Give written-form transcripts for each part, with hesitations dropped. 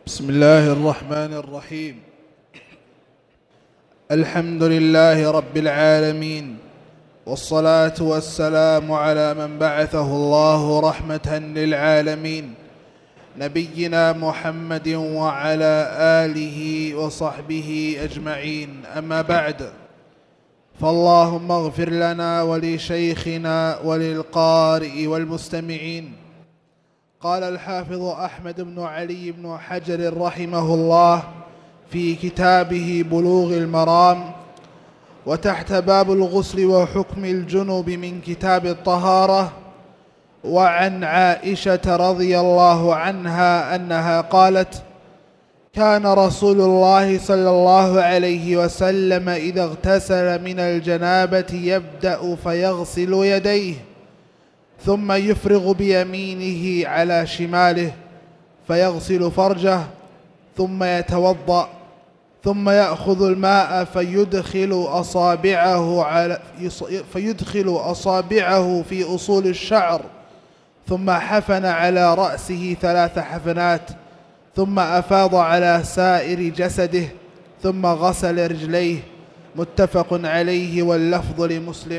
بسم الله الرحمن الرحيم. الحمد لله رب العالمين، والصلاة والسلام على من بعثه الله رحمة للعالمين، نبينا محمد وعلى آله وصحبه أجمعين. أما بعد، فاللهم اغفر لنا ولشيخنا وللقارئ والمستمعين. قال الحافظ أحمد بن علي بن حجر رحمه الله في كتابه بلوغ المرام وتحت باب الغسل وحكم الجنب من كتاب الطهارة: وعن عائشة رضي الله عنها أنها قالت: كان رسول الله صلى الله عليه وسلم إذا اغتسل من الجنابة يبدأ فيغسل يديه، ثم يفرغ بيمينه على شماله فيغسل فرجه، ثم يتوضأ، ثم يأخذ الماء فيدخل أصابعه في أصول الشعر، ثم حفن على رأسه 3 حفنات، ثم أفاض على سائر جسده، ثم غسل رجليه. متفق عليه، واللفظ لمسلم.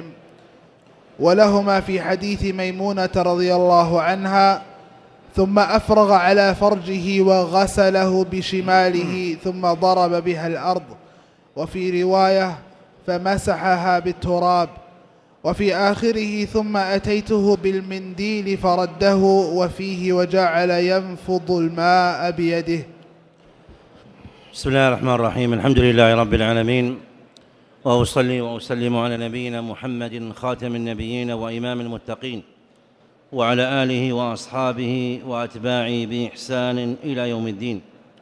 ولهما في حديث ميمونة رضي الله عنها: ثم أفرغ على فرجه وغسله بشماله ثم ضرب بها الأرض، وفي رواية: فمسحها بالتراب، وفي آخره: ثم أتيته بالمنديل فرده، وفيه: وجعل ينفض الماء بيده. بسم الله الرحمن الرحيم. الحمد لله رب العالمين، وأصلي وأسلم على نبينا محمد خاتم النبيين وإمام المتقين، وعلى آله وأصحابه وأتباعه بإحسان إلى يوم الدين.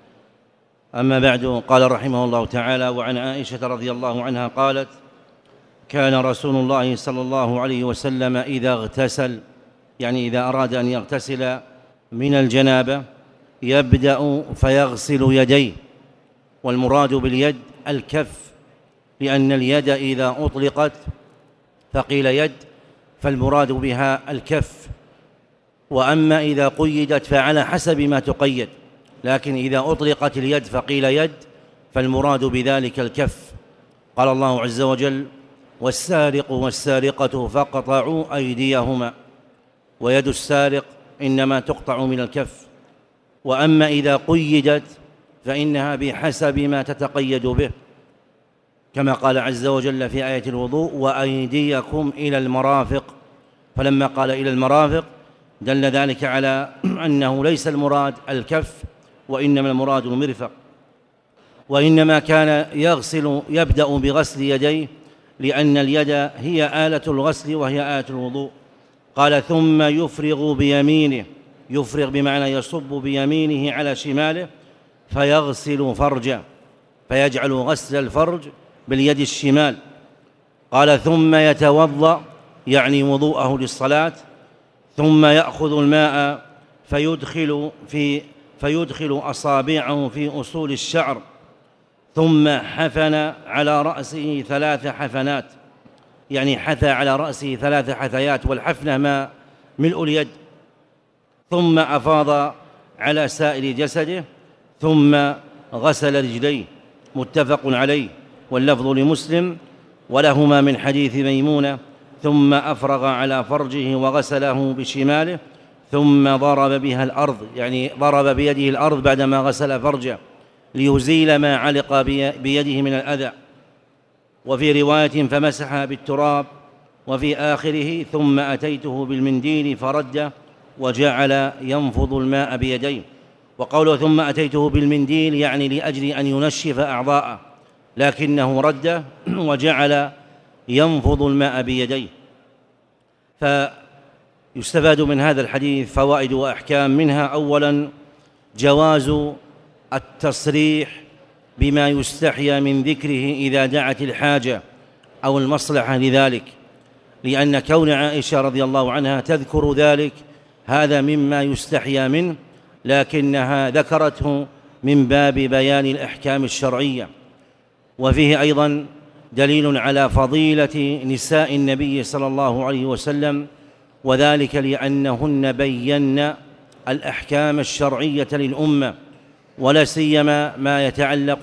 أما بعد، قال رحمه الله تعالى: وعن عائشة رضي الله عنها قالت: كان رسول الله صلى الله عليه وسلم إذا اغتسل، يعني إذا أراد أن يغتسل من الجنابة، يبدأ فيغسل يديه، والمراد باليد الكف، لأن اليد إذا أطلقت فقيل يد فالمراد بها الكف، وأما إذا قيدت فعلى حسب ما تقيد، لكن إذا أطلقت اليد فقيل يد فالمراد بذلك الكف. قال الله عز وجل: والسارق والسارقة فاقطعوا أيديهما، ويد السارق إنما تقطع من الكف. وأما إذا قيدت فإنها بحسب ما تتقيد به، كما قال عز وجل في آية الوضوء: وأيديكم إلى المرافق. فلما قال إلى المرافق دل ذلك على أنه ليس المراد الكف، وإنما المراد المرفق. وإنما كان يبدأ بغسل يديه، لأن اليد هي آلة الغسل وهي آلة الوضوء. قال: ثم يفرغ بيمينه، يفرغ بمعنى يصب بيمينه على شماله، فيغسل فرجه، فيجعل غسل الفرج باليد الشمال. قال: ثم يتوضأ، يعني وضوءه للصلاة، ثم يأخذ الماء فيدخل أصابعه في أصول الشعر، ثم حفن على رأسه 3 حفنات، يعني حثى على رأسه 3 حثيات، والحفنة ما ملء اليد، ثم أفاض على سائر جسده، ثم غسل رجليه. متفق عليه، واللفظ لمسلم. ولهما من حديث ميمونة: ثم أفرغ على فرجه وغسله بشماله ثم ضرب بها الأرض، يعني ضرب بيده الأرض بعدما غسل فرجه ليزيل ما علق بيده من الأذى. وفي رواية: فمسحها بالتراب، وفي آخره: ثم أتيته بالمنديل فرده، وجعل ينفض الماء بيديه. وقوله ثم أتيته بالمنديل يعني لأجل أن ينشف أعضاءه، لكنه رده وجعل ينفض الماء بيديه. فيستفاد من هذا الحديث فوائد وأحكام، منها: أولا جواز التصريح بما يستحيا من ذكره إذا دعت الحاجة أو المصلحة لذلك، لأن كون عائشة رضي الله عنها تذكر ذلك هذا مما يستحيا منه، لكنها ذكرته من باب بيان الأحكام الشرعية. وفيه أيضا دليل على فضيلة نساء النبي صلى الله عليه وسلم، وذلك لأنهن بيّن الأحكام الشرعية للأمة، ولا سيما ما يتعلق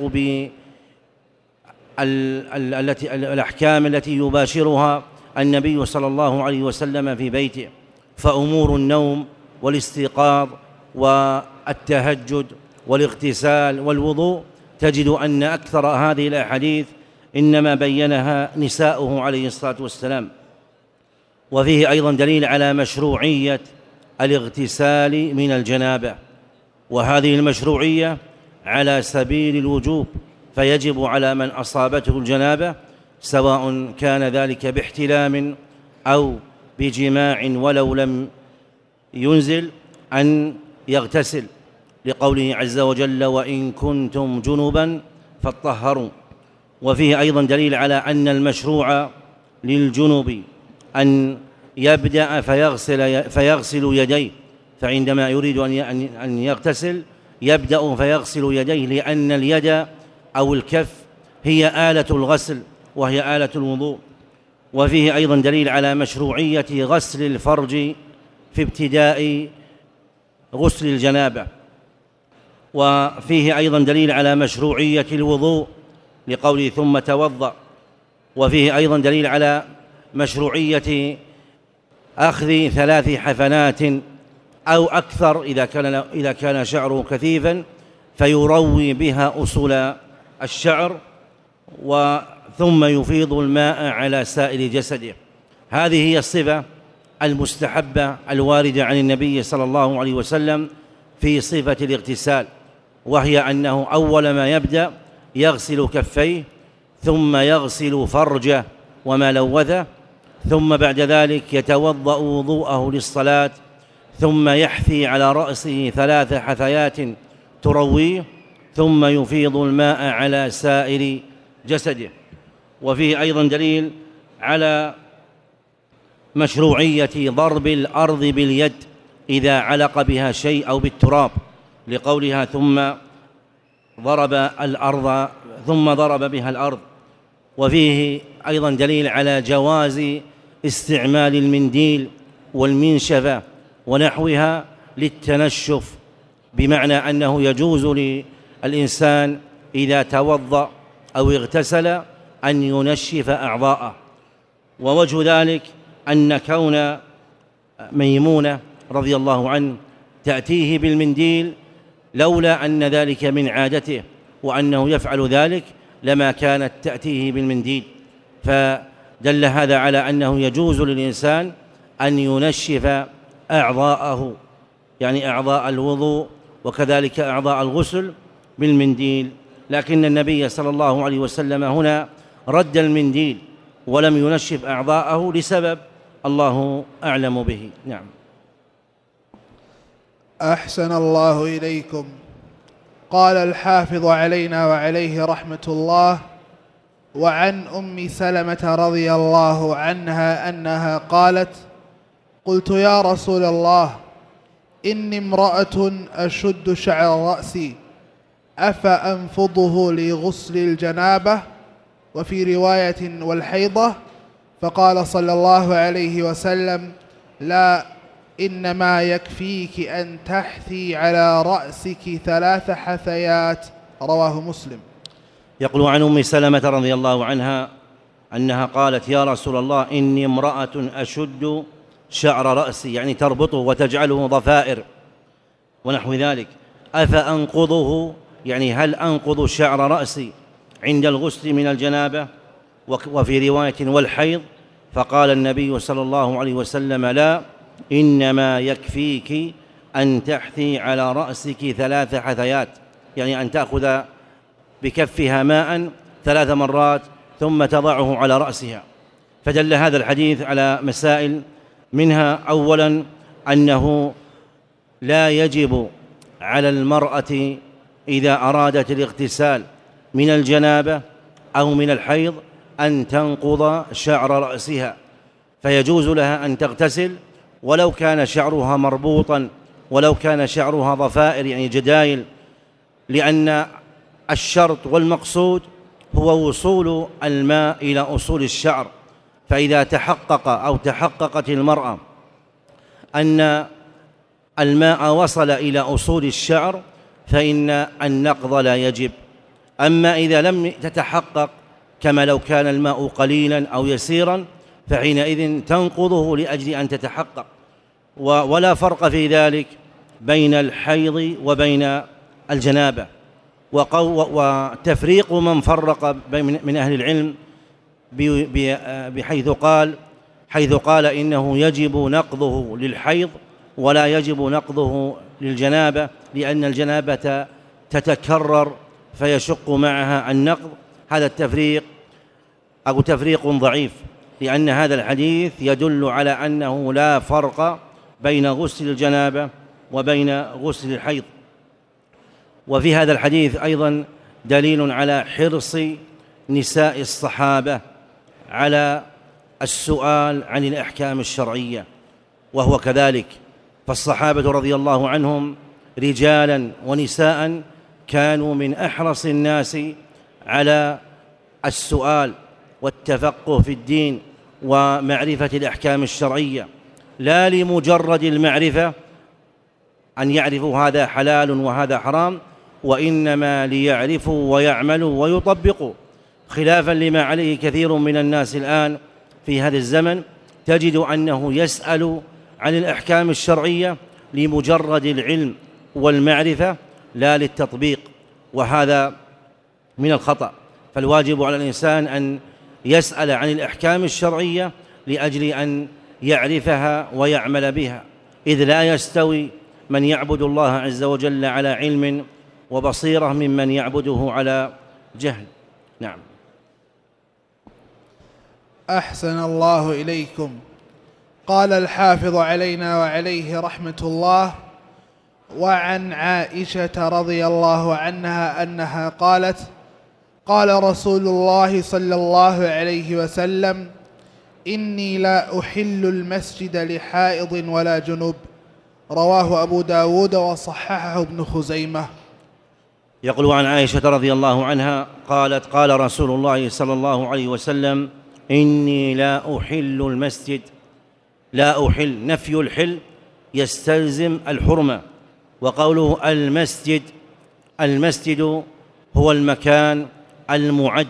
بالأحكام التي يباشرها النبي صلى الله عليه وسلم في بيته، فأمور النوم والاستيقاظ والتهجد والاغتسال والوضوء تجد أن أكثر هذه الأحاديث إنما بينها نساؤه عليه الصلاة والسلام. وفيه أيضا دليل على مشروعية الاغتسال من الجنابة، وهذه المشروعية على سبيل الوجوب، فيجب على من أصابته الجنابة سواء كان ذلك باحتلام أو بجماع ولو لم ينزل أن يغتسل، لقوله عز وجل: وإن كنتم جنبا فاطهروا. وفيه أيضا دليل على أن المشروع للجنب أن يبدأ فيغسل يديه، فعندما يريد أن يغتسل يبدأ فيغسل يديه، لأن اليد أو الكف هي آلة الغسل وهي آلة الوضوء. وفيه أيضا دليل على مشروعية غسل الفرج في ابتداء غسل الجنابة. وفيه أيضا دليل على مشروعية الوضوء لقوله: ثم توضأ. وفيه أيضا دليل على مشروعية أخذ 3 حفنات أو أكثر إذا كان شعره كثيفا، فيروي بها أصول الشعر ثم يفيض الماء على سائر جسده. هذه هي الصفة المستحبة الواردة عن النبي صلى الله عليه وسلم في صفة الاغتسال، وهي أنه أول ما يبدأ يغسل كفيه، ثم يغسل فرجه وما لوثه، ثم بعد ذلك يتوضأ وضوءه للصلاة، ثم يحثي على رأسه 3 حثيات ترويه، ثم يفيض الماء على سائر جسده. وفيه أيضا دليل على مشروعية ضرب الأرض باليد إذا علق بها شيء أو بالتراب، لقولها: ثم ضرب بها الأرض. وفيه أيضا دليل على جواز استعمال المنديل والمنشفة ونحوها للتنشف، بمعنى أنه يجوز للإنسان إذا توضأ أو اغتسل أن ينشف أعضاءه. ووجه ذلك أن كون ميمونة رضي الله عنه تأتيه بالمنديل لولا أن ذلك من عادته وأنه يفعل ذلك لما كانت تأتيه بالمنديل، فدل هذا على أنه يجوز للإنسان أن ينشف أعضاءه، يعني أعضاء الوضوء وكذلك أعضاء الغسل بالمنديل. لكن النبي صلى الله عليه وسلم هنا رد المنديل ولم ينشف أعضاءه لسبب الله أعلم به. نعم. أحسن الله إليكم. قال الحافظ علينا وعليه رحمة الله: وعن أم سلمة رضي الله عنها أنها قالت: قلت يا رسول الله، إني امرأة أشد شعر رأسي، أفأنفضه لغسل الجنابة؟ وفي رواية والحيضة. فقال صلى الله عليه وسلم: لا، إنما يكفيك أن تحثي على رأسك 3 حثيات. رواه مسلم. يقول عن أم سلمة رضي الله عنها أنها قالت: يا رسول الله، إني امرأة أشد شعر رأسي، يعني تربطه وتجعله ضفائر ونحو ذلك، أفأنقضه، يعني هل أنقض شعر رأسي عند الغسل من الجنابة؟ وفي رواية والحيض. فقال النبي صلى الله عليه وسلم: لا، إنما يكفيك أن تحثي على رأسك 3 حثيات، يعني أن تأخذ بكفها ماء 3 مرات ثم تضعه على رأسها. فدل هذا الحديث على مسائل، منها أولا أنه لا يجب على المرأة إذا أرادت الاغتسال من الجنابة أو من الحيض أن تنقض شعر رأسها، فيجوز لها أن تغتسل ولو كان شعرها مربوطا، ولو كان شعرها ضفائر يعني جدايل، لأن الشرط والمقصود هو وصول الماء إلى أصول الشعر. فإذا تحقق أو تحققت المرأة أن الماء وصل إلى أصول الشعر فإن النقض لا يجب. أما إذا لم تتحقق كما لو كان الماء قليلا أو يسيرا فحينئذ تنقضه لأجل أن تتحقق. ولا فرق في ذلك بين الحيض وبين الجنابة. وتفريق من فرق من أهل العلم حيث قال إنه يجب نقضه للحيض ولا يجب نقضه للجنابة، لأن الجنابة تتكرر فيشق معها النقض. هذا التفريق تفريق ضعيف، لأن هذا الحديث يدل على أنه لا فرق بين غسل الجنابة وبين غسل الحيض. وفي هذا الحديث أيضا دليل على حرص نساء الصحابة على السؤال عن الأحكام الشرعية، وهو كذلك، فالصحابة رضي الله عنهم رجالا ونساء كانوا من أحرص الناس على السؤال والتفقه في الدين ومعرفة الأحكام الشرعية، لا لمجرد المعرفة أن يعرفوا هذا حلال وهذا حرام، وإنما ليعرفوا ويعملوا ويطبقوا، خلافا لما عليه كثير من الناس الآن في هذا الزمن. تجد أنه يسأل عن الأحكام الشرعية لمجرد العلم والمعرفة لا للتطبيق، وهذا من الخطأ. فالواجب على الإنسان أن يسأل عن الأحكام الشرعية لأجل أن يعرفها ويعمل بها، إذ لا يستوي من يعبد الله عز وجل على علم وبصيرة ممن يعبده على جهل. نعم. أحسن الله إليكم. قال الحافظ علينا وعليه رحمة الله: وعن عائشة رضي الله عنها أنها قالت: قال رسول الله صلى الله عليه وسلم: إني لا أحل المسجد لحائض ولا جنب. رواه أبو داود وصححه ابن خزيمة. يقول عن عائشة رضي الله عنها قالت: قال رسول الله صلى الله عليه وسلم: إني لا أحل المسجد. لا أحل، نفي الحل يستلزم الحرمة. وقوله المسجد هو المكان المعد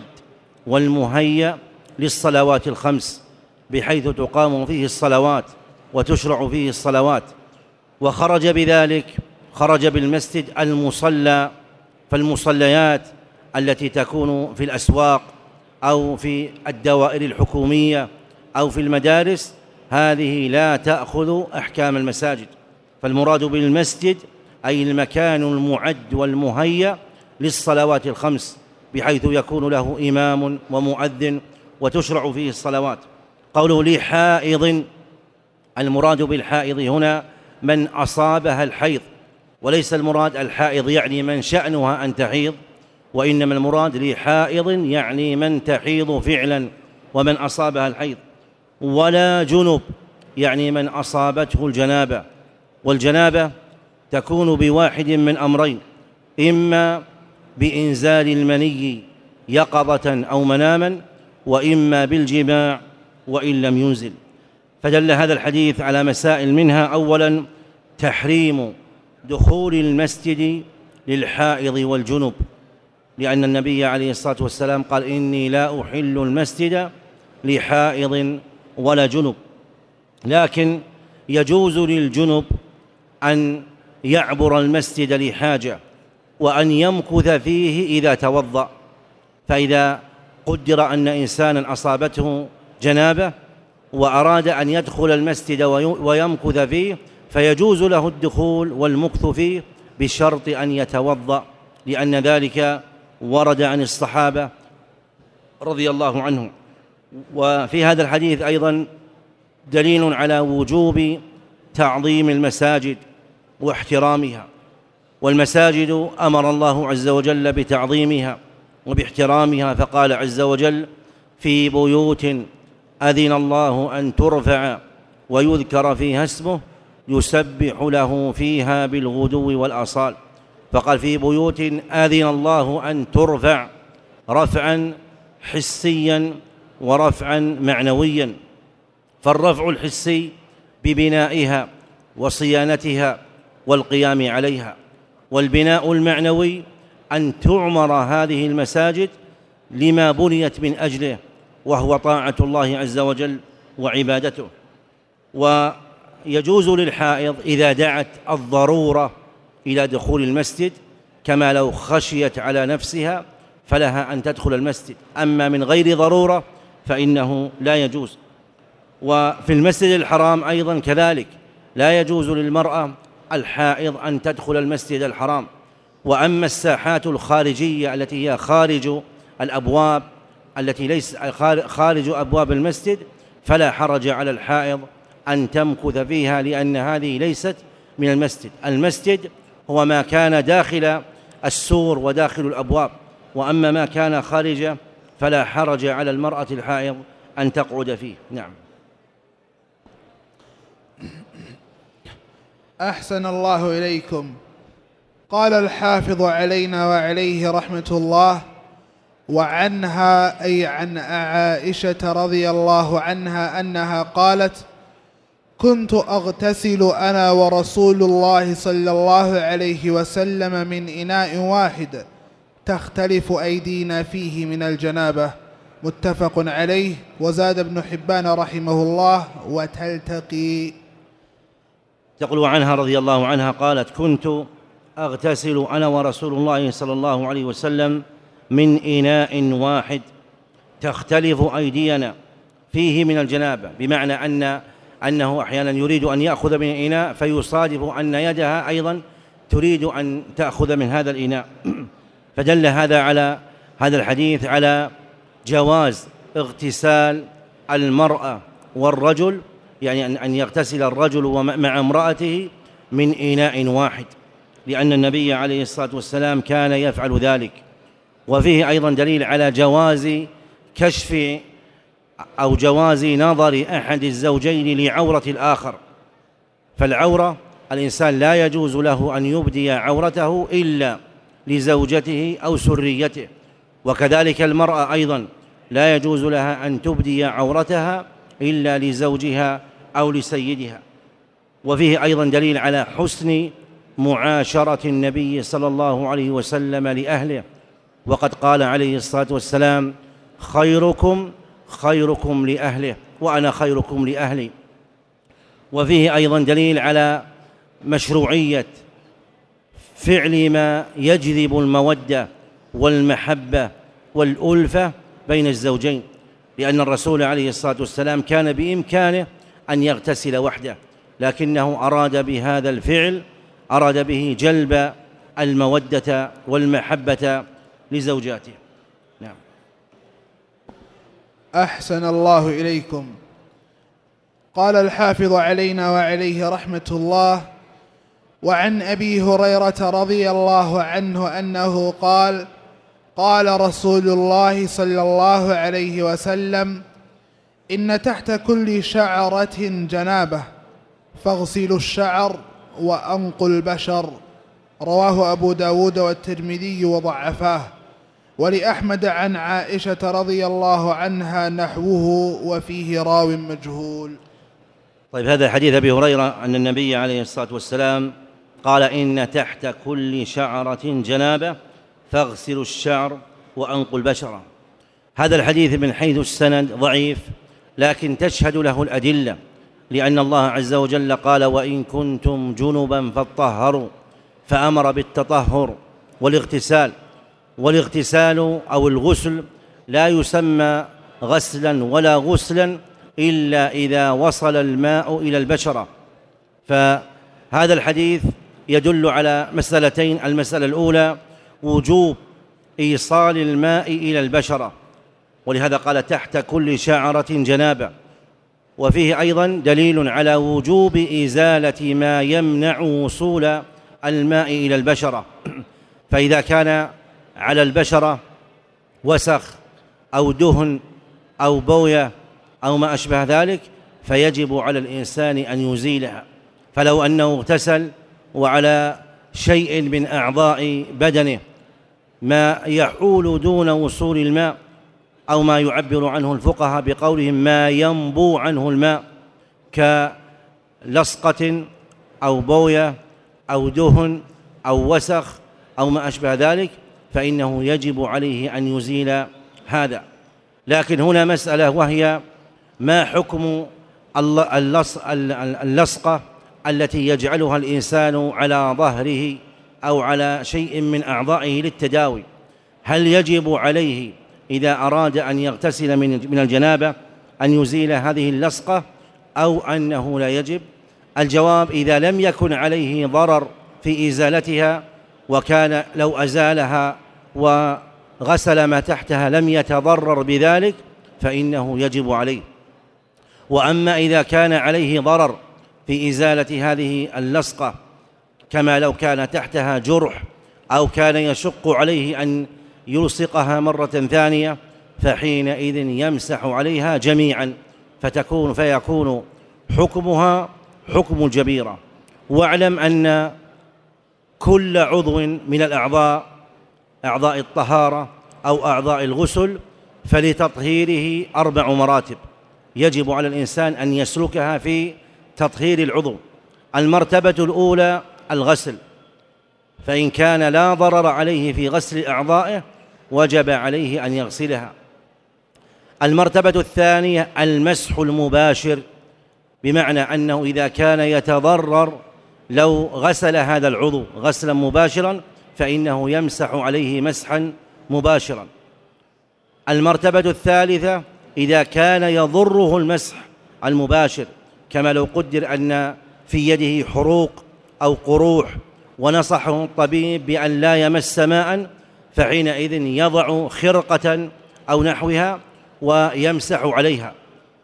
والمهيأ للصلوات الخمس، بحيث تقام فيه الصلوات وتشرع فيه الصلوات. وخرج بذلك، خرج بالمسجد المصلى، فالمصليات التي تكون في الأسواق أو في الدوائر الحكومية أو في المدارس هذه لا تأخذ أحكام المساجد، فالمراد بالمسجد أي المكان المعد والمهيأ للصلوات الخمس، بحيث يكون له إمام ومؤذن وتشرع فيه الصلوات. قوله لحائض، المراد بالحائض هنا من أصابها الحيض، وليس المراد الحائض يعني من شأنها أن تحيض، وإنما المراد لحائض يعني من تحيض فعلا ومن أصابها الحيض. ولا جنب يعني من أصابته الجنابة، والجنابة تكون بواحد من أمرين: إما بإنزال المني يقظة أو مناما، وإما بالجماع وإن لم ينزل. فدل هذا الحديث على مسائل، منها أولا تحريم دخول المسجد للحائض والجنب، لأن النبي عليه الصلاة والسلام قال: إني لا أحل المسجد لحائض ولا جنب. لكن يجوز للجنب أن يعبر المسجد لحاجة وأن يمكث فيه إذا توضأ. فإذا قدر أن إنسانا أصابته جنابة وأراد أن يدخل المسجد ويمكث فيه، فيجوز له الدخول والمكث فيه بشرط أن يتوضأ، لأن ذلك ورد عن الصحابة رضي الله عنهم. وفي هذا الحديث أيضا دليل على وجوب تعظيم المساجد واحترامها، والمساجد أمر الله عز وجل بتعظيمها وباحترامها، فقال عز وجل: في بيوت أذن الله أن ترفع ويذكر فيها اسمه يسبح له فيها بالغدو والآصال. فقال: في بيوت أذن الله أن ترفع، رفعا حسيا ورفعا معنويا. فالرفع الحسي ببنائها وصيانتها والقيام عليها، والبناء المعنوي أن تعمر هذه المساجد لما بنيت من أجله، وهو طاعة الله عز وجل وعبادته. ويجوز للحائض إذا دعت الضرورة إلى دخول المسجد، كما لو خشيت على نفسها فلها أن تدخل المسجد، أما من غير ضرورة فإنه لا يجوز. وفي المسجد الحرام أيضا كذلك لا يجوز للمرأة الحائض أن تدخل المسجد الحرام. وأما الساحات الخارجية التي هي خارج الأبواب، التي ليس خارج أبواب المسجد، فلا حرج على الحائض أن تمكث فيها، لأن هذه ليست من المسجد. المسجد هو ما كان داخل السور وداخل الأبواب، وأما ما كان خارجه فلا حرج على المرأة الحائض أن تقعد فيه. نعم. أحسن الله إليكم. قال الحافظ علينا وعليه رحمة الله: وعنها أي عن عائشة رضي الله عنها أنها قالت: كنت أغتسل أنا ورسول الله صلى الله عليه وسلم من إناء واحد تختلف أيدينا فيه من الجنابة. متفق عليه. وزاد ابن حبان رحمه الله: وتلتقي. تقول عنها رضي الله عنها قالت: كنت أغتسل أنا ورسول الله صلى الله عليه وسلم من إناء واحد تختلف أيدينا فيه من الجنابة، بمعنى أنه أحيانا يريد أن يأخذ من الإناء فيصادف أن يدها أيضا تريد أن تأخذ من هذا الإناء. فدل هذا الحديث على جواز اغتسال المرأة والرجل، يعني أن يغتسل الرجل مع امرأته من إناء واحد، لأن النبي عليه الصلاة والسلام كان يفعل ذلك. وفيه أيضا دليل على جواز كشف أو جواز نظر أحد الزوجين لعورة الآخر. فالعورة الإنسان لا يجوز له أن يبدي عورته إلا لزوجته أو سريته، وكذلك المرأة أيضا لا يجوز لها أن تبدي عورتها إلا لزوجها أو لسيدها. وفيه أيضا دليل على حسن معاشرة النبي صلى الله عليه وسلم لأهله، وقد قال عليه الصلاة والسلام: خيركم لأهله وأنا خيركم لأهلي. وفيه أيضا دليل على مشروعية فعل ما يجذب المودة والمحبة والألفة بين الزوجين، لأن الرسول عليه الصلاة والسلام كان بإمكانه أن يغتسل وحده، لكنه أراد بهذا الفعل به جلب المودة والمحبة لزوجاته. نعم. أحسن الله إليكم. قال الحافظ علينا وعليه رحمة الله: وعن أبي هريرة رضي الله عنه أنه قال: قال رسول الله صلى الله عليه وسلم: إن تحت كل شعرة جنابة فاغسلوا الشعر وأنقوا البشر. رواه أبو داود والترمذي وضعفاه. ولأحمد عن عائشة رضي الله عنها نحوه وفيه راو مجهول. طيب، هذا حديث أبي هريرة أن النبي عليه الصلاة والسلام قال: إن تحت كل شعرة جنابة فاغسلوا الشعر وأنقوا البشر. هذا الحديث من حيث السند ضعيف، لكن تشهد له الأدلة، لأن الله عز وجل قال: وإن كنتم جنبا فاطهروا، فأمر بالتطهر والاغتسال أو الغسل لا يسمى غسلا ولا غسلا إلا إذا وصل الماء إلى البشرة. فهذا الحديث يدل على مسألتين: المسألة الأولى وجوب إيصال الماء إلى البشرة، ولهذا قال: تحت كل شعرة جنابة. وفيه أيضا دليل على وجوب إزالة ما يمنع وصول الماء إلى البشرة، فإذا كان على البشرة وسخ أو دهن أو بوية أو ما أشبه ذلك فيجب على الإنسان أن يزيلها. فلو أنه اغتسل وعلى شيء من أعضاء بدنه ما يحول دون وصول الماء، أو ما يعبر عنه الفقهاء بقولهم ما ينبو عنه الماء، كلصقة أو بوية أو دهن أو وسخ أو ما أشبه ذلك، فإنه يجب عليه أن يزيل هذا. لكن هنا مسألة، وهي ما حكم اللصقة التي يجعلها الإنسان على ظهره أو على شيء من أعضائه للتداوي؟ هل يجب عليه إذا أراد أن يغتسل من الجنابة أن يزيل هذه اللصقة أو أنه لا يجب؟ الجواب: إذا لم يكن عليه ضرر في إزالتها، وكان لو أزالها وغسل ما تحتها لم يتضرر بذلك، فإنه يجب عليه. وأما إذا كان عليه ضرر في إزالة هذه اللصقة، كما لو كان تحتها جرح أو كان يشق عليه أن يلصقها مرة ثانية، فحينئذ يمسح عليها جميعا، فيكون حكمها حكم الجبيرة. واعلم أن كل عضو من الأعضاء، أعضاء الطهارة أو أعضاء الغسل، فلتطهيره 4 مراتب يجب على الإنسان أن يسلكها في تطهير العضو. المرتبة الأولى الغسل، فإن كان لا ضرر عليه في غسل أعضائه وجب عليه أن يغسلها. المرتبة الثانية المسح المباشر، بمعنى أنه إذا كان يتضرر لو غسل هذا العضو غسلا مباشرا فإنه يمسح عليه مسحا مباشرا. المرتبة الثالثة إذا كان يضره المسح المباشر، كما لو قدر أن في يده حروق أو قروح ونصحه الطبيب بأن لا يمس ماء، فحينئذ يضع خرقة أو نحوها ويمسح عليها،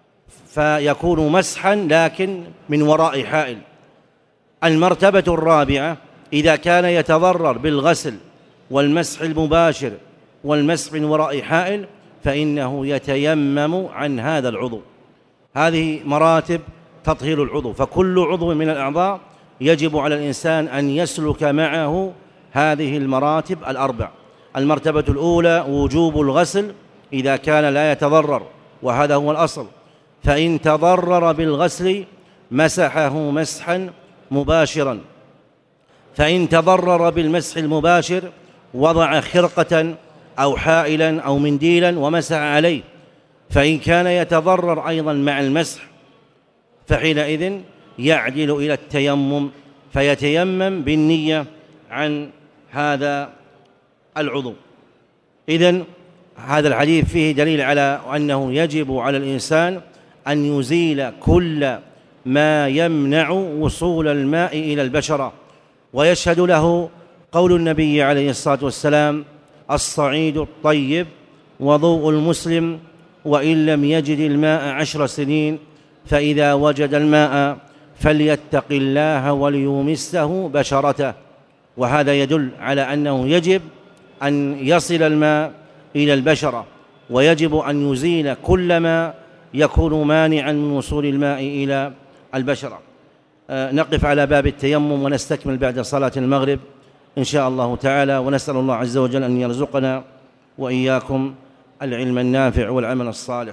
فيكون مسحا لكن من وراء حائل. المرتبة الرابعة إذا كان يتضرر بالغسل والمسح المباشر والمسح من وراء حائل، فإنه يتيمم عن هذا العضو. هذه مراتب تطهير العضو، فكل عضو من الأعضاء يجب على الإنسان أن يسلك معه هذه المراتب 4. المرتبة الأولى وجوب الغسل إذا كان لا يتضرر، وهذا هو الأصل، فإن تضرر بالغسل مسحه مسحا مباشرا. فإن تضرر بالمسح المباشر وضع خرقة أو حائلا أو منديلا ومسح عليه. فإن كان يتضرر أيضا مع المسح فحينئذ يعدل إلى التيمم، فيتيمم بالنية عن هذا العضو. إذن هذا الحديث فيه دليل على أنه يجب على الإنسان أن يزيل كل ما يمنع وصول الماء إلى البشرة، ويشهد له قول النبي عليه الصلاة والسلام: الصعيد الطيب وضوء المسلم، وإن لم يجد الماء 10 سنين، فإذا وجد الماء فليتق الله وليمسه بشرته. وهذا يدل على أنه يجب أن يصل الماء إلى البشرة، ويجب أن يزيل كل ما يكون مانعا من وصول الماء إلى البشرة. نقف على باب التيمم ونستكمل بعد صلاة المغرب إن شاء الله تعالى، ونسأل الله عز وجل أن يرزقنا وإياكم العلم النافع والعمل الصالح.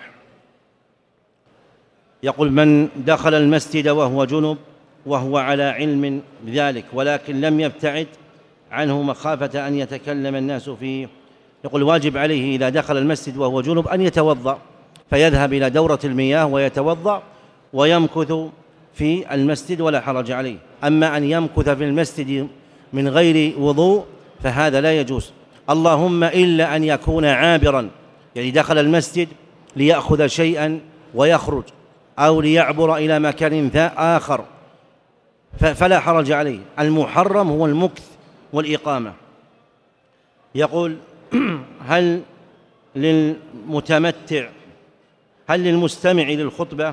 يقول: من دخل المسجد وهو جنب وهو على علم بذلك ولكن لم يبتعد عنه مخافة أن يتكلم الناس فيه، يقول واجب عليه إذا دخل المسجد وهو جنب أن يتوضأ، فيذهب إلى دورة المياه ويتوضأ ويمكث في المسجد ولا حرج عليه. أما أن يمكث في المسجد من غير وضوء فهذا لا يجوز، اللهم إلا أن يكون عابرا، يعني دخل المسجد ليأخذ شيئا ويخرج أو ليعبر إلى مكان آخر فلا حرج عليه. المحرم هو المكث والإقامة. يقول: هل للمستمع للخطبة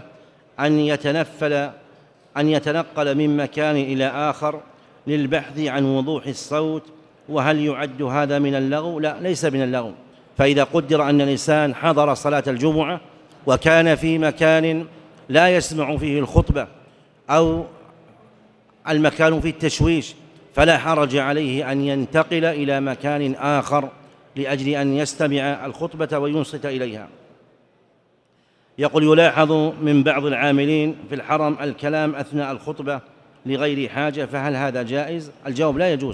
أن يتنقل من مكان إلى آخر للبحث عن وضوح الصوت، وهل يعد هذا من اللغو؟ لا، ليس من اللغو. فإذا قدر أن الإنسان حضر صلاة الجمعة وكان في مكان لا يسمع فيه الخطبة أو المكان فيه التشويش، فلا حرج عليه أن ينتقل إلى مكان آخر لأجل أن يستمع الخطبة وينصت إليها. يقول: يلاحظ من بعض العاملين في الحرم الكلام أثناء الخطبة لغير حاجة، فهل هذا جائز؟ الجواب: لا يجوز،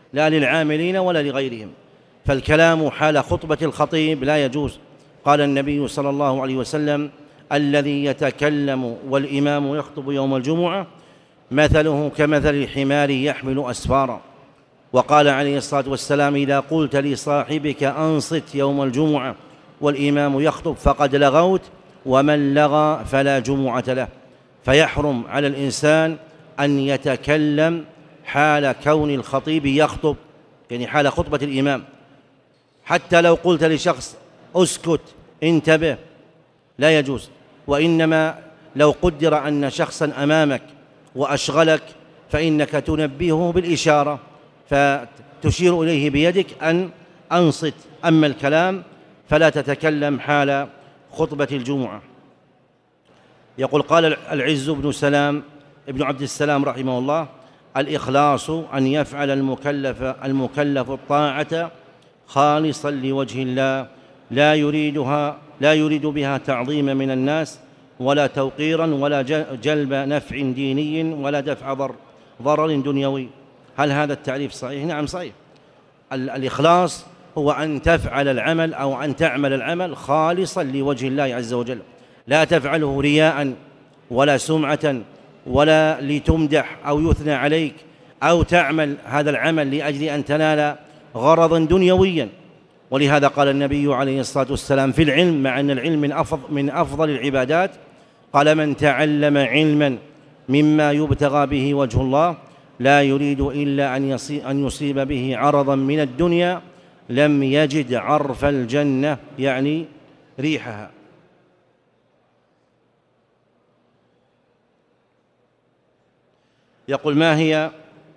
لا للعاملين ولا لغيرهم. فالكلام حال خطبة الخطيب لا يجوز. قال النبي صلى الله عليه وسلم: الذي يتكلم والإمام يخطب يوم الجمعة مثله كمثل الحمار يحمل أسفارا. وقال عليه الصلاة والسلام: إذا قلت لصاحبك أنصت يوم الجمعة والإمام يخطب فقد لغوت، ومن لغى فلا جمعة له. فيحرم على الإنسان أن يتكلم حال كون الخطيب يخطب، يعني حال خطبة الإمام. حتى لو قلت لشخص اسكت انتبه لا يجوز. وإنما لو قدر أن شخصا أمامك وأشغلك فإنك تنبهه بالإشارة، فتشير إليه بيدك أن أنصت. أما الكلام فلا تتكلم حال خطبة الجمعة. يقول: قال العز بن سلام ابن عبد السلام رحمه الله: الإخلاص أن يفعل المكلف الطاعة خالصا لوجه الله، لا يريد بها تعظيم من الناس ولا توقيرا ولا جلب نفع ديني ولا دفع ضرر دنيوي. هل هذا التعريف صحيح؟ نعم صحيح. الإخلاص هو أن تفعل العمل أو أن تعمل العمل خالصا لوجه الله عز وجل، لا تفعله رياء ولا سمعة ولا لتمدح أو يثنى عليك، أو تعمل هذا العمل لأجل أن تنال غرضا دنيويا. ولهذا قال النبي عليه الصلاة والسلام في العلم، مع أن العلم من أفضل العبادات، قال: من تعلم علما مما يبتغى به وجه الله لا يريد إلا أن يصيب به عرضا من الدنيا لم يجد عرف الجنة، يعني ريحها. يقول: ما هي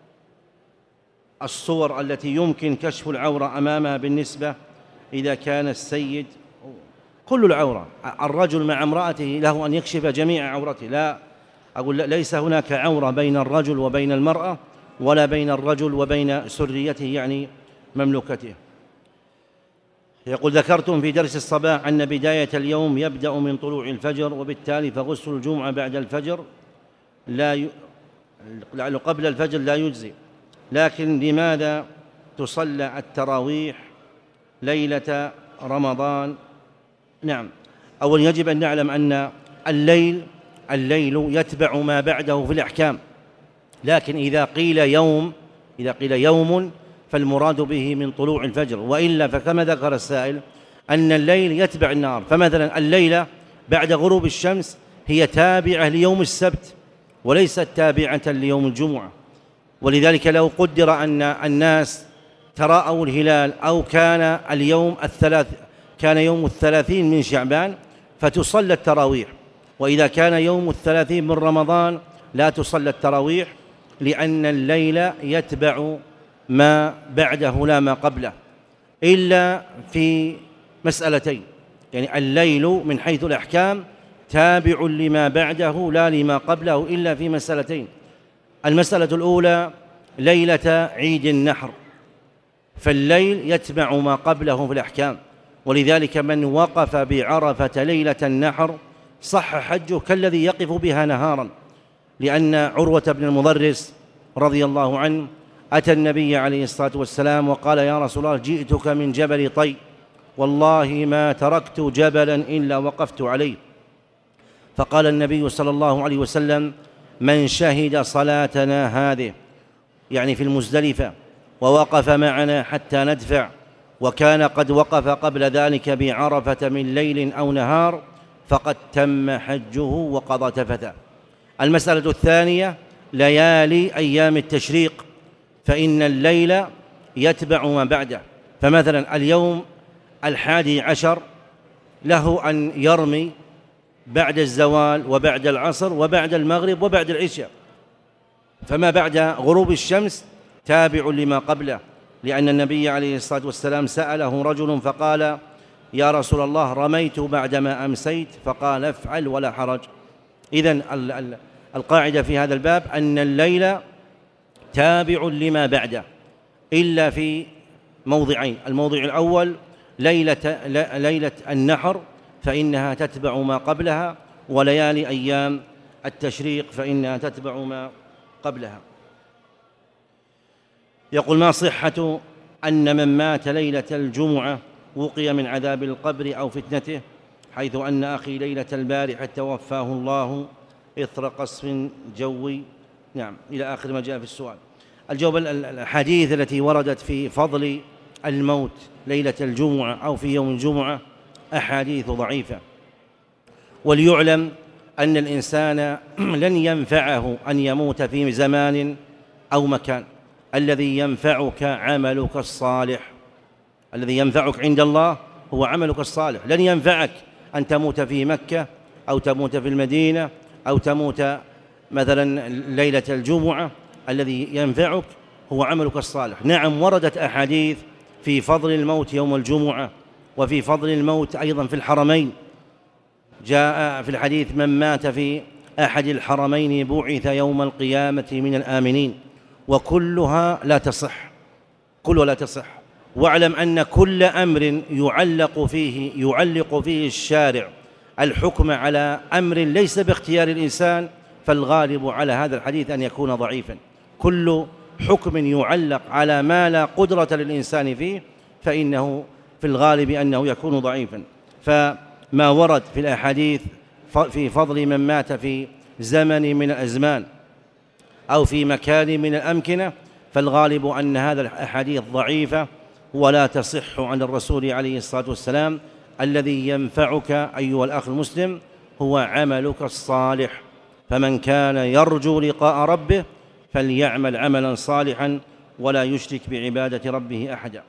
الصور التي يمكن كشف العورة أمامها بالنسبة إذا كان السيد كل العورة؟ الرجل مع امرأته له أن يكشف جميع عورته، لا أقول ليس هناك عورة بين الرجل وبين المرأة ولا بين الرجل وبين سريته يعني مملوكته. يقول: ذكرتم في درس الصباح أن بداية اليوم يبدأ من طلوع الفجر، وبالتالي فغسل الجمعة بعد الفجر لعله قبل الفجر لا يجزي، لكن لماذا تصلى التراويح ليلة رمضان؟ نعم، أولا يجب أن نعلم أن الليل يتبع ما بعده في الأحكام، لكن إذا قيل يوم فالمراد به من طلوع الفجر، وإلا فكما ذكر السائل أن الليل يتبع النهار. فمثلا الليلة بعد غروب الشمس هي تابعة ليوم السبت وليست تابعة ليوم الجمعة. ولذلك لو قدر أن الناس تراءوا الهلال أو كان يوم 30 من شعبان فتصلى التراويح، وإذا كان يوم 30 من رمضان لا تصلى التراويح، لأن الليل يتبع ما بعده لا ما قبله، إلا في مسألتين. يعني الليل من حيث الأحكام تابع لما بعده لا لما قبله إلا في مسألتين. المسألة الأولى ليلة عيد النحر، فالليل يتبع ما قبله في الأحكام، ولذلك من وقف بعرفة ليلة النحر صح حجه كالذي يقف بها نهارا. لأن عروة بن المضرس رضي الله عنه أتى النبي عليه الصلاة والسلام وقال: يا رسول الله، جئتك من جبل طي، والله ما تركت جبلا إلا وقفت عليه. فقال النبي صلى الله عليه وسلم: من شهد صلاتنا هذه، يعني في المزدلفة، ووقف معنا حتى ندفع، وكان قد وقف قبل ذلك بعرفة من ليل أو نهار، فقد تم حجه وقضى تفثه. المسألة الثانية ليالي أيام التشريق، فإن الليل يتبع ما بعده. فمثلا اليوم 11 له أن يرمي بعد الزوال وبعد العصر وبعد المغرب وبعد العشاء، فما بعد غروب الشمس تابع لما قبله، لأن النبي عليه الصلاة والسلام سأله رجل فقال: يا رسول الله، رميت بعدما أمسيت، فقال: افعل ولا حرج. إذن القاعدة في هذا الباب أن الليل تابع لما بعده إلا في موضعين: الموضع الأول ليلة النحر فإنها تتبع ما قبلها، وليالي أيام التشريق فإنها تتبع ما قبلها. يقول: ما صحة أن من مات ليلة الجمعة وقي من عذاب القبر أو فتنته، حيث أن أخي ليلة البارحة توفاه الله إثر قصف جوي؟ نعم، إلى آخر ما جاء في السؤال. الجواب: الأحاديث التي وردت في فضل الموت ليلة الجمعة أو في يوم الجمعة أحاديث ضعيفة. وليعلم أن الإنسان لن ينفعه أن يموت في زمان أو مكان. الذي ينفعك عملك الصالح، الذي ينفعك عند الله هو عملك الصالح. لن ينفعك أن تموت في مكة أو تموت في المدينة أو تموت مثلا ليلة الجمعة. الذي ينفعك هو عملك الصالح. نعم، وردت أحاديث في فضل الموت يوم الجمعة وفي فضل الموت أيضا في الحرمين. جاء في الحديث: من مات في أحد الحرمين بعث يوم القيامة من الآمنين. وكلها لا تصح، كلها لا تصح. واعلم أن كل أمر يعلق فيه الشارع الحكم على أمر ليس باختيار الإنسان، فالغالب على هذا الحديث أن يكون ضعيفا. كل حكم يعلق على ما لا قدرة للإنسان فيه فإنه في الغالب أنه يكون ضعيفا. فما ورد في الأحاديث في فضل من مات في زمن من الأزمان أو في مكان من الأمكنة، فالغالب أن هذا الأحاديث ضعيفة ولا تصح عن الرسول عليه الصلاة والسلام. الذي ينفعك أيها الأخ المسلم هو عملك الصالح. فمن كان يرجو لقاء ربه فليعمل عملا صالحا ولا يشرك بعبادة ربه أحدا.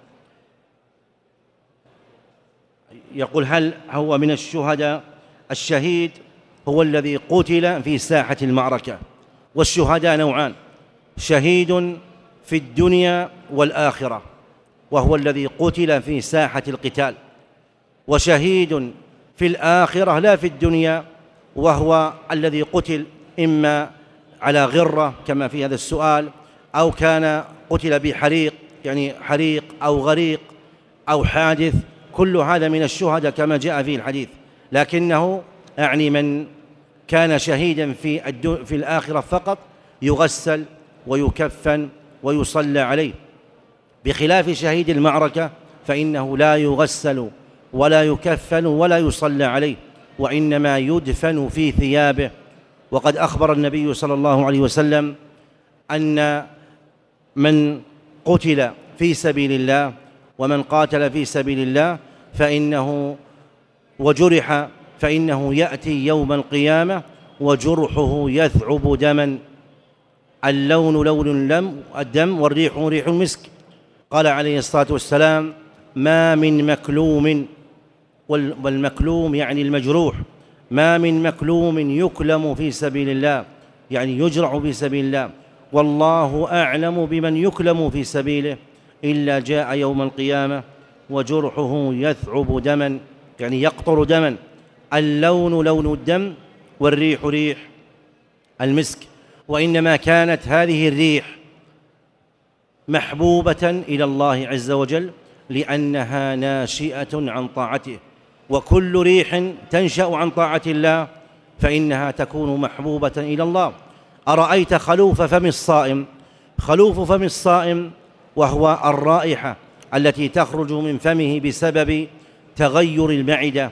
يقول: هل هو من الشهداء؟ الشهيد هو الذي قتل في ساحة المعركة. والشهداء نوعان: شهيد في الدنيا والآخرة وهو الذي قتل في ساحة القتال، وشهيد في الآخرة لا في الدنيا وهو الذي قتل إما على غرة كما في هذا السؤال، أو كان قتل بحريق، يعني حريق أو غريق أو حادث. كل هذا من الشهداء كما جاء في الحديث، لكنه يعني من كان شهيدا في الآخرة فقط يغسل ويكفن ويصلى عليه، بخلاف شهيد المعركة فإنه لا يغسل ولا يكفن ولا يصلى عليه، وإنما يدفن في ثيابه. وقد أخبر النبي صلى الله عليه وسلم أن من قتل في سبيل الله ومن قاتل في سبيل الله وجرح فإنه يأتي يوم القيامة وجرحه يثعب دما، اللون لون الدم والريح ريح المسك. قال عليه الصلاة والسلام: ما من مكلوم، والمكلوم يعني المجروح، ما من مكلوم يكلم في سبيل الله، يعني يجرح في سبيل الله، والله أعلم بمن يكلم في سبيله، إلا جاء يوم القيامة وجرحه يثعب دما، يعني يقطر دما، اللون لون الدم والريح ريح المسك. وإنما كانت هذه الريح محبوبة إلى الله عز وجل لأنها ناشئة عن طاعته، وكل ريح تنشأ عن طاعة الله فإنها تكون محبوبة إلى الله. أرأيت خلوف فم الصائم؟ خلوف فم الصائم وهو الرائحة التي تخرج من فمه بسبب تغير المعدة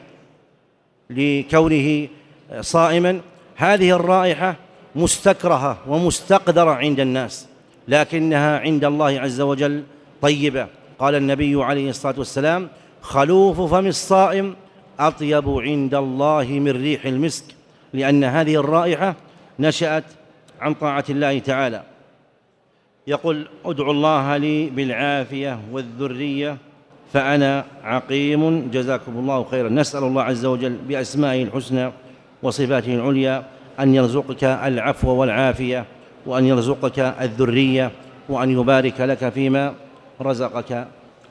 لكونه صائما. هذه الرائحة مستكرهة ومستقدرة عند الناس، لكنها عند الله عز وجل طيبة. قال النبي عليه الصلاة والسلام: خلوف فم الصائم أطيب عند الله من ريح المسك، لأن هذه الرائحة نشأت عن طاعة الله تعالى. يقول: ادعوا الله لي بالعافية والذرية فأنا عقيم، جزاكم الله خيرا. نسأل الله عز وجل بأسمائه الحسنى وصفاته العليا أن يرزقك العفو والعافية، وأن يرزقك الذرية، وأن يبارك لك فيما رزقك.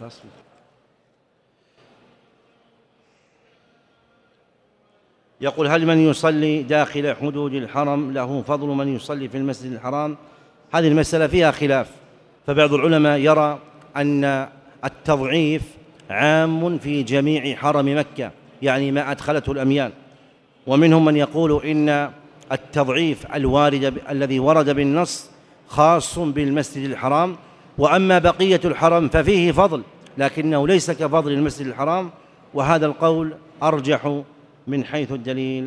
يقول: هل من يصلي داخل حدود الحرم له فضل من يصلي في المسجد الحرام؟ هذه المسألة فيها خلاف، فبعض العلماء يرى أن التضعيف عام في جميع حرم مكة، يعني ما أدخلته الأميال. ومنهم من يقول إن التضعيف الذي ورد بالنص خاص بالمسجد الحرام، وأما بقية الحرم ففيه فضل لكنه ليس كفضل المسجد الحرام، وهذا القول أرجح من حيث الدليل.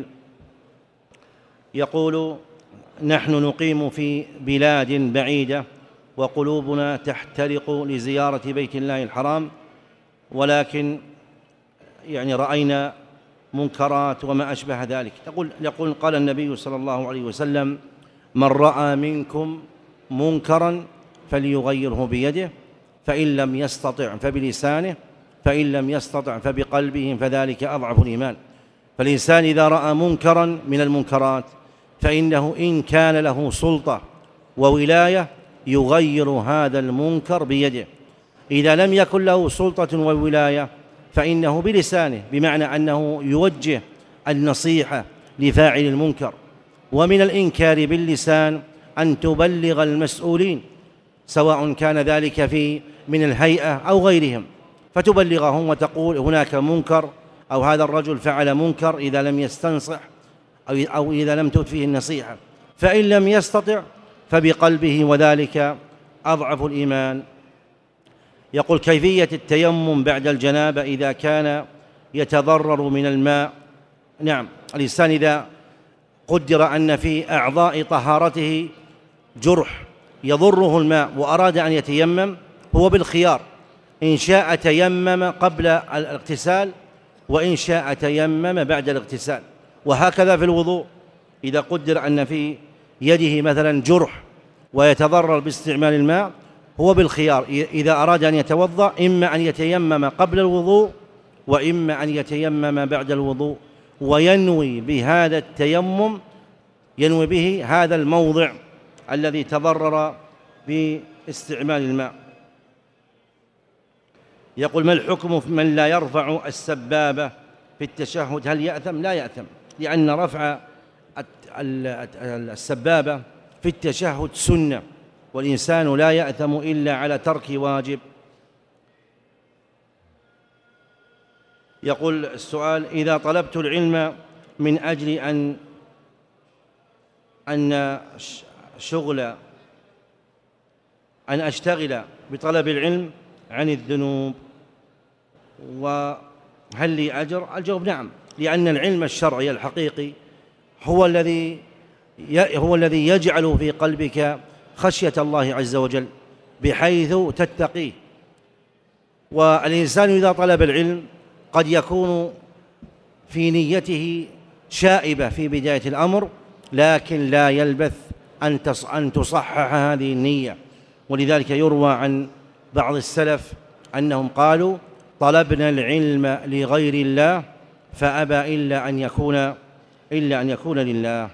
يقول: نحن نقيم في بلاد بعيدة وقلوبنا تحترق لزيارة بيت الله الحرام، ولكن رأينا منكرات وما أشبه ذلك. يقول: قال النبي صلى الله عليه وسلم: من رأى منكم منكرا فليغيره بيده، فإن لم يستطع فبلسانه، فإن لم يستطع فبقلبه، فذلك أضعف الإيمان. فالإنسان إذا رأى منكرا من المنكرات فإنه إن كان له سلطة وولاية يغير هذا المنكر بيده. إذا لم يكن له سلطة وولاية فإنه بلسانه، بمعنى أنه يوجه النصيحة لفاعل المنكر. ومن الإنكار باللسان أن تبلغ المسؤولين، سواء كان ذلك من الهيئة أو غيرهم، فتبلغهم وتقول: هناك منكر، أو هذا الرجل فعل منكر، إذا لم يستنصح أو إذا لم تؤت فيه النصيحة. فإن لم يستطع فبقلبه، وذلك أضعف الإيمان. يقول: كيفية التيمم بعد الجنابة إذا كان يتضرر من الماء. نعم، الإنسان إذا قدر أن في أعضاء طهارته جرح يضره الماء وأراد أن يتيمم، هو بالخيار، إن شاء تيمم قبل الاغتسال وإن شاء تيمم بعد الاغتسال. وهكذا في الوضوء، إذا قدر أن في يده مثلا جرح ويتضرر باستعمال الماء، هو بالخيار، إذا أراد أن يتوضأ إما أن يتيمم قبل الوضوء وإما أن يتيمم بعد الوضوء، وينوي بهذا التيمم، ينوي به هذا الموضع الذي تضرر باستعمال الماء. يقول: ما الحكم في من لا يرفع السبابة في التشهد؟ هل يأثم؟ لا يأثم، لأن رفع السبابة في التشهد سنة، والإنسان لا يأثم إلا على ترك واجب. يقول السؤال: إذا طلبت العلم من أجل أن أشتغل بطلب العلم عن الذنوب، وهل لي أجر؟ الجواب: نعم، لأن العلم الشرعي الحقيقي هو الذي يجعل في قلبك خشية الله عز وجل بحيث تتقيه. والإنسان إذا طلب العلم قد يكون في نيته شائبة في بداية الأمر، لكن لا يلبث أن تصحح هذه النية. ولذلك يروى عن بعض السلف أنهم قالوا: طلبنا العلم لغير الله فأبى إلا أن يكون لله.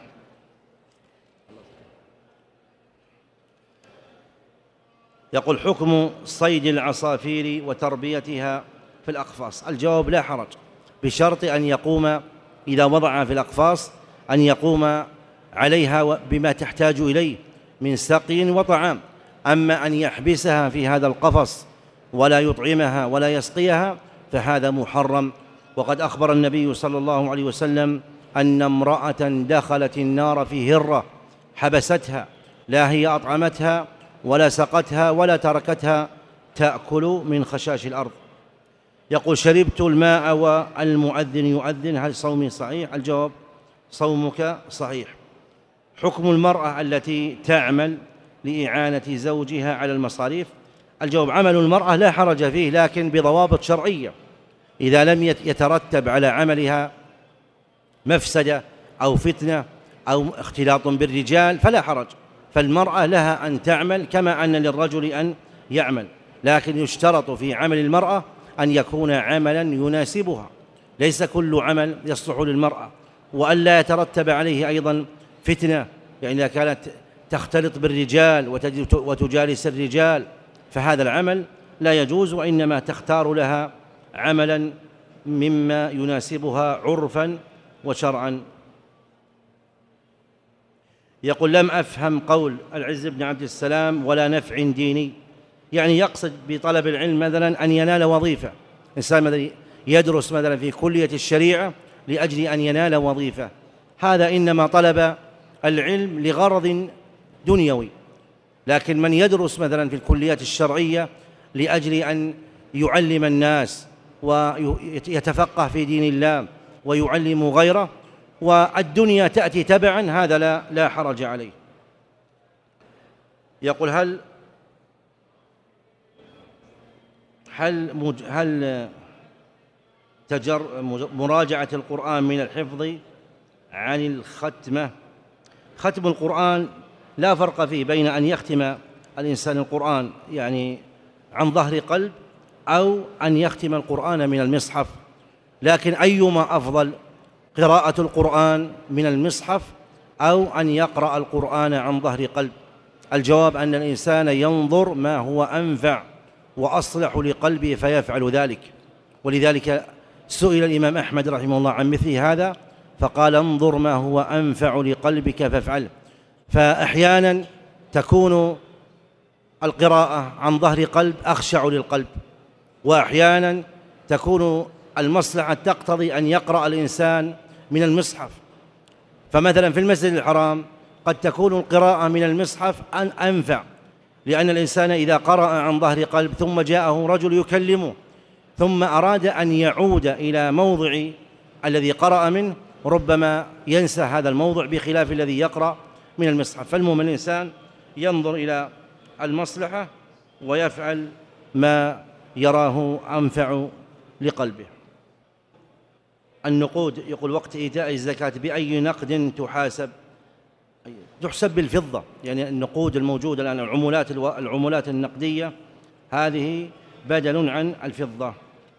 يقول: حكم صيد العصافير وتربيتها في الأقفاص. الجواب: لا حرج، بشرط أن يقوم إذا وضعها في الأقفاص أن يقوم عليها بما تحتاج إليه من سقي وطعام. أما أن يحبسها في هذا القفص ولا يطعمها ولا يسقيها فهذا محرم. وقد أخبر النبي صلى الله عليه وسلم أن امرأة دخلت النار في هرة حبستها، لا هي أطعمتها ولا سقتها ولا تركتها تأكل من خشاش الأرض. يقول: شربت الماء والمؤذن يؤذن، هل صومي صحيح؟ الجواب: صومك صحيح. حكم المرأة التي تعمل لإعانة زوجها على المصاريف. الجواب: عمل المرأة لا حرج فيه، لكن بضوابط شرعية. إذا لم يترتب على عملها مفسدة أو فتنة أو اختلاط بالرجال فلا حرج، فالمرأة لها أن تعمل كما أن للرجل أن يعمل، لكن يشترط في عمل المرأة أن يكون عملا يناسبها، ليس كل عمل يصلح للمرأة، وألا يترتب عليه أيضا فتنة، يعني إذا كانت تختلط بالرجال وتجالس الرجال فهذا العمل لا يجوز، وإنما تختار لها عملا مما يناسبها عرفا وشرعا. يقول: لم أفهم قول العز بن عبد السلام ولا نفع ديني، يعني يقصد بطلب العلم مثلا أن ينال وظيفة، إنسان مثلا يدرس مثلا في كلية الشريعة لأجل أن ينال وظيفة، هذا إنما طلب العلم لغرض دنيوي، لكن من يدرس مثلا في الكليات الشرعية لأجل أن يعلم الناس ويتفقه في دين الله ويعلم غيره والدنيا تأتي تبعا، هذا لا حرج عليه. يقول هل مراجعة القرآن من الحفظ عن الختمة؟ ختم القرآن لا فرق فيه بين أن يختم الإنسان القرآن يعني عن ظهر قلب أو أن يختم القرآن من المصحف، لكن أيما أفضل، قراءة القرآن من المصحف أو أن يقرأ القرآن عن ظهر قلب؟ الجواب أن الإنسان ينظر ما هو أنفع وأصلح لقلبه فيفعل ذلك. ولذلك سئل الإمام أحمد رحمه الله عن مثل هذا فقال: انظر ما هو أنفع لقلبك فافعله. فأحيانا تكون القراءة عن ظهر قلب أخشع للقلب، وأحيانا تكون المصلحة تقتضي أن يقرأ الإنسان من المصحف. فمثلا في المسجد الحرام قد تكون القراءة من المصحف أنفع، لأن الإنسان إذا قرأ عن ظهر قلب ثم جاءه رجل يكلمه ثم أراد أن يعود إلى موضع الذي قرأ منه ربما ينسى هذا الموضع بخلاف الذي يقرأ من المصحف. فالمهم الإنسان ينظر إلى المصلحة ويفعل ما يراه أنفع لقلبه. النقود، يقول: وقت إيتاء الزكاة بأي نقد تحاسب؟ تحسب بالفضة، يعني النقود الموجودة الآن العملات النقدية هذه بدل عن الفضة.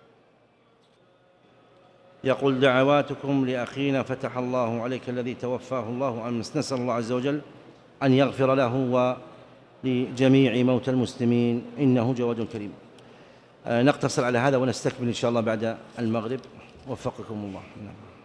يقول: دعواتكم لأخينا فتح الله عليك الذي توفاه الله أمس، نسأل الله عز وجل أن يغفر له ولجميع موتى المسلمين إنه جواد كريم. نقتصر على هذا ونستكمل إن شاء الله بعد المغرب، وفقكم الله.